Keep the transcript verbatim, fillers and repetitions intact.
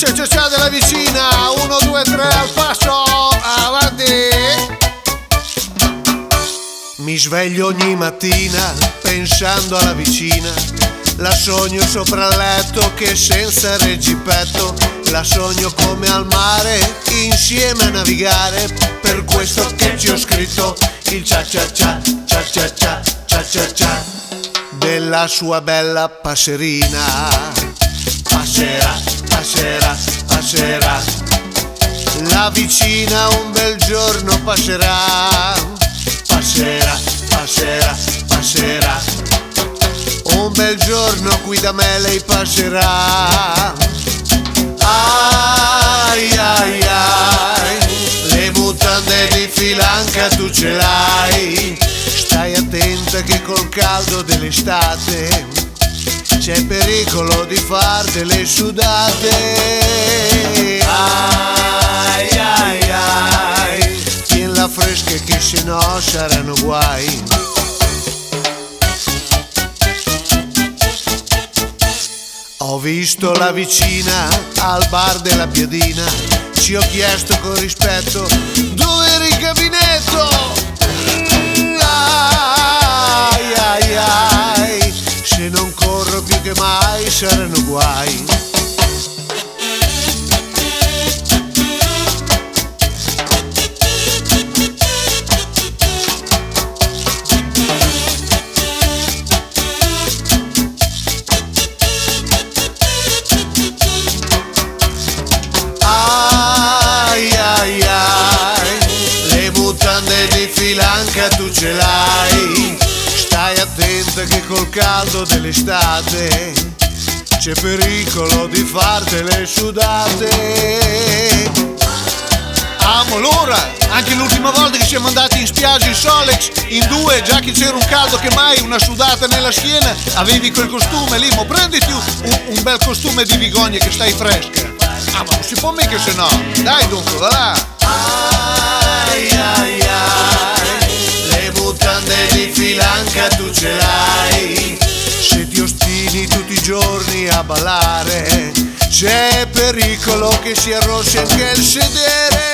cia cia cia della vicina, uno, due, tre, al passo, avanti. Mi sveglio ogni mattina pensando alla vicina, la sogno sopra il letto che senza reggipetto, la sogno come al mare insieme a navigare, per questo che ci ho scritto il cia cia cia cia cia cia cia cia cia della sua bella passerina. Passerà, passerà, passerà, la vicina un bel giorno passerà. Passerà, passerà, passerà, un bel giorno qui da me lei passerà. Ai ai ai, le mutande di filanca tu ce l'hai, stai attenta che col caldo dell'estate c'è pericolo di far delle sudate. Ai ai ai, tienila fresca che se no saranno guai. Ho visto la vicina al bar della piadina, ci ho chiesto con rispetto dove era il gabinetto. Ai ai ai, se non corro più che mai saranno guai. Di filanca tu ce l'hai, stai attenta che col caldo dell'estate c'è pericolo di fartele sudate. Amo l'ora, anche l'ultima volta che siamo andati in spiaggia in Solex in due, già che c'era un caldo che mai, una sudata nella schiena, avevi quel costume lì, mo prenditi un, un bel costume di Vigogne che stai fresca. Ah, ma non si può mica se no, dai dunque, va là. Ai ai ai, le mutande di filanca tu ce l'hai, se ti ostini tutti i giorni a ballare c'è pericolo che si arrossi anche il sedere.